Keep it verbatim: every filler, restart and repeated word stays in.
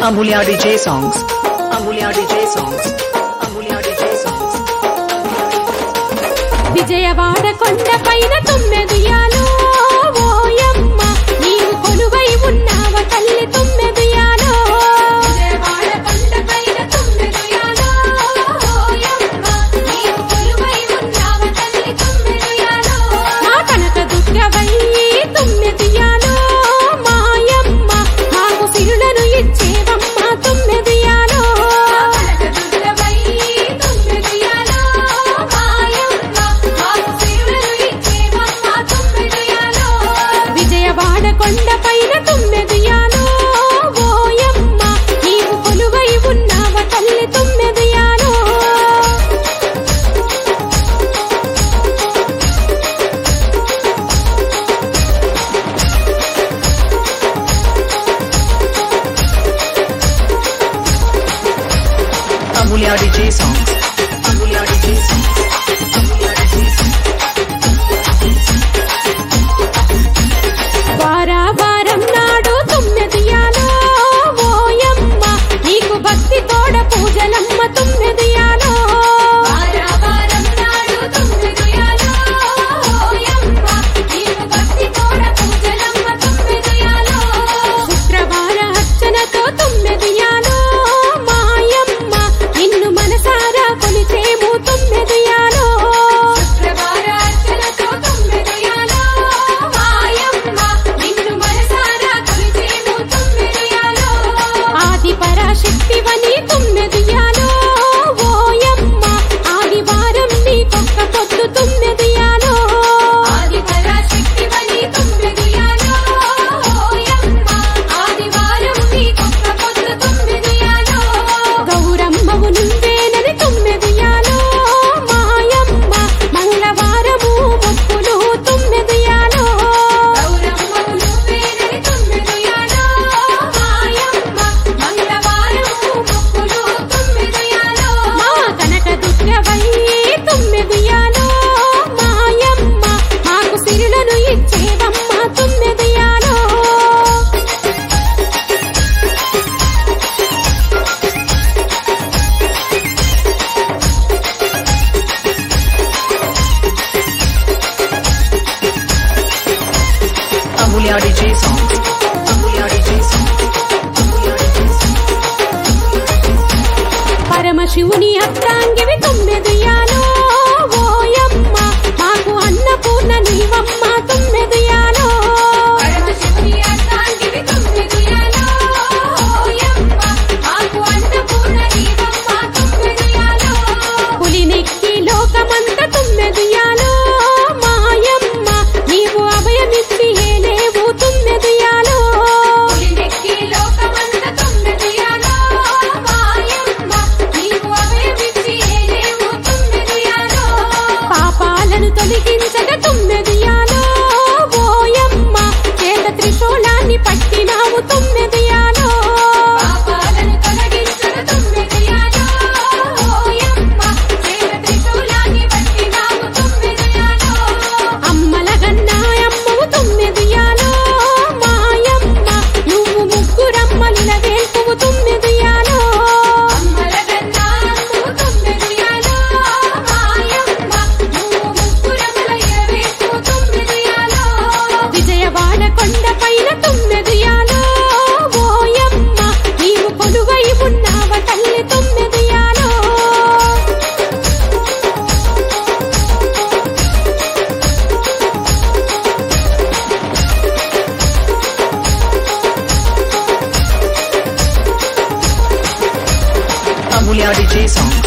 Amulya D J songs. Amulya D J songs. Amulya D J songs. Vijayawada కొండ పైన తుమ్మెదియాలో ఓయమ్మ నీవు కొలువై ఉన్నావ తల్లి తుమ్మెదియాలో విజయవాడ కొండ పైన తుమ్మెదియాలో ఓయమ్మ నీవు కొలువై ఉన్నావ తల్లి తుమ్మెదియాలో మా కనక దుర్గవై తుమ్మెదియాలో మాయమ్మ మాకు సిరులను ఇచ్చేవమ్మ తుమ్మెదియాలో కనక దుర్గవై తుమ్మెదియాలో మాయమ్మ మాకు సిరులను ఇచ్చేవమ్మ తుమ్మెదియాలో విజయవాడ కొండ పైన తుమ్మెదియాలో ఓయమ్మ నీవు కొలువై ఉన్నావ తల్లి తుమ్మెదియాలో Amulya D J songs. Amulya D J songs. Amulya D J songs. వారా వారం నాడు తుమ్మెదియాలో ఓయమ్మ నీకు భక్తి తోడ పూజలమ్మ తుమ్మెదియాలో వారా వారం నాడు తుమ్మెదియాలో ఓయమ్మ నీకు భక్తి తోడ పూజలమ్మ తుమ్మెదియాలో శుక్రవార అర్చనతో తుమ్మెదియాలో మాయమ్మ నిన్ను మనసారా కొలిచేము తుమ్మెదియాలో శుక్రవార అర్చనతో తుమ్మెదియాలో మాయమ్మ నిన్ను మనసారా కొలిచేము తుమ్మెదియాలో ఆది పరాశక్తివని తుమ్మెదియాలో ఓయమ్మ ఆదివారం నీకొక్క పొద్దు తుమ్మెదియాలో ఆది పరాశక్తివని తుమ్మెదియాలో ఓయమ్మ ఆదివారం నీకొక్క పొద్దు తుమ్మెదియాలో గౌరమ్మవు నువ్వేనని తుమ్మెదియాలో మాయమ్మ మంగళవారము మొక్కులు తుమ్మెదియాలో గౌరమ్మవు నువ్వేనని తుమ్మెదియాలో మాయమ్మ మంగళవారము మొక్కులు తుమ్మెదియాలో మా కనక దుర్గవై తుమ్మెదియాలో మాయమ్మ మాకు సిరులను ఇచ్చేవమ్మ తుమ్మెదియాలో Amulya D J songs. Amulya D J songs. Amulya D J songs. పరమశివుని అర్థాంగివి తుమ్మెదియాలో ఓయమ్మ మాకు అన్నపూర్ణ నీవమ్మ తుమ్మెదియాలో పరమశివుని అర్థాంగివి తుమ్మెదియాలో ఓయమ్మ మాకు అన్నపూర్ణ నీవమ్మ తుమ్మెదియాలో పులినెక్కి లోకమంత తుమ్మెదియాలో మాయమ్మ నీవు అభయమిచ్చి ఏలేవు తుమ్మెదియాలో పులినెక్కి లోకమంత తుమ్మెదియాలో మాయమ్మ నీవు అభయమిచ్చి ఏలేవు తుమ్మెదియాలో పాపాలను తొలగించగ తుమ్మెదియాలో ఓయమ్మ చేత త్రిశూలాన్ని పట్టినావు తుమ్మెదియాలో పాపాలను తొలగించగ తుమ్మెదియాలో ఓయమ్మ చేత త్రిశూలాన్ని పట్టినావు తుమ్మెదియాలో అమ్మల గన్నాయమ్మవు తుమ్మెదియాలో మాయమ్మ నువ్వు ముగ్గురమ్మలిన వేల్పువు తుమ్మెదియాలో అమ్మల గన్నాయమ్మవు తుమ్మెదియాలో మాయమ్మ నువ్వు ముగ్గురమ్మలిన వేల్పువు తుమ్మెదియాలో విజయవాడ కొండ పైన తుమ్మెదియాలో ఓయమ్మ నీవు కొలువై ఉన్నావ తల్లి తుమ్మెదియాలో Amulya D J songs.